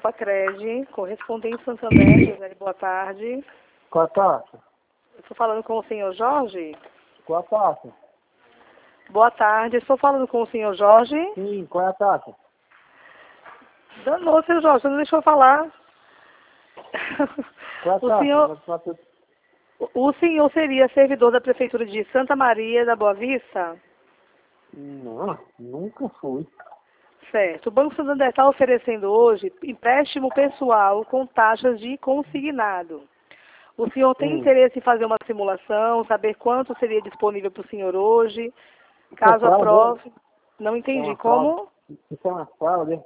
Copacred, correspondente Santander, Gisele, boa tarde. Qual a taxa? Estou falando com o senhor Jorge? Qual a taxa? Boa tarde, estou falando com o senhor Jorge? Sim, qual é a taxa? Danou, senhor Jorge, você não deixou eu falar. Qual é a taxa? O senhor seria servidor da Prefeitura de Santa Maria da Boa Vista? Não, nunca fui. Certo. O Banco Santander está oferecendo hoje empréstimo pessoal com taxas de consignado. O senhor tem interesse em fazer uma simulação, saber quanto seria disponível para o senhor hoje? Caso aprove. Não entendi. Como? Isso é uma fraude?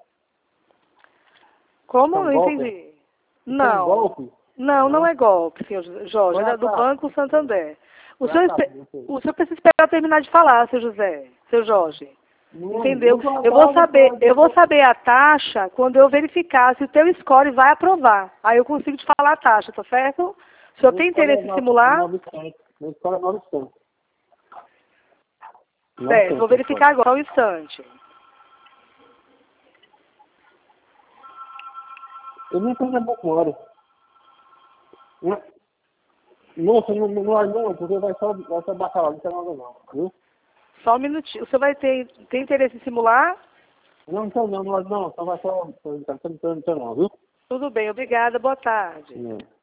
Como? Não entendi. Não. Golpe? Não, não é golpe, senhor Jorge. É do Banco Santander. O senhor precisa esperar eu terminar de falar, seu José, seu Jorge. Entendeu? Eu vou saber a taxa quando eu verificar se o teu score vai aprovar. Aí eu consigo te falar a taxa, tá certo? O senhor tem interesse em simular? Meu score é 900. Certo, vou verificar agora, um instante. Eu nem tenho pouco hora. Nossa, não, porque vai só baixar lá, não tem nada não, viu? Só um minutinho. O senhor vai ter interesse em simular? Não, só vai só, não, viu? Tudo bem, obrigada, boa tarde.